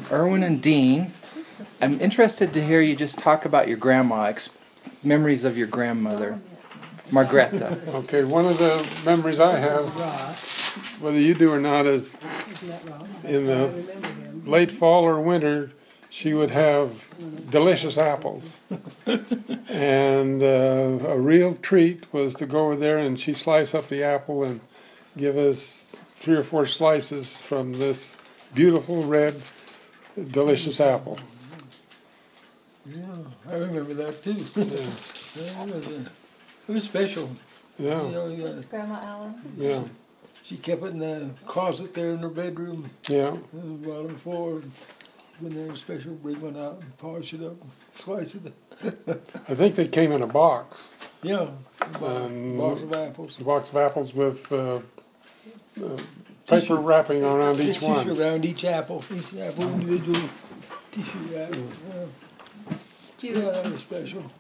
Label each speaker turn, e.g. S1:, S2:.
S1: Erwin and Dean. I'm interested to hear you just talk about your grandma, memories of your grandmother, Margrethe.
S2: Okay, one of the memories I have, whether you do or not, is in the late fall or winter, she would have delicious apples. And a real treat was to go over there and she'd slice up the apple and give us 3 or 4 slices from this beautiful red delicious apple.
S3: Yeah, I remember that too.
S2: Yeah.
S3: It was special.
S2: Yeah.
S3: You know,
S4: This is Grandma Allen.
S2: Yeah.
S3: she kept it in the closet there in her bedroom,
S2: Yeah.
S3: on the bottom floor. When they were special, bring one out and polish it up, and slice it.
S2: I think they came in a box.
S3: Yeah,
S2: And
S3: box of apples.
S2: a box of apples with paper wrapping around each
S3: Tissue
S2: one.
S3: around each apple individual tissue wrap. Yeah, that was special.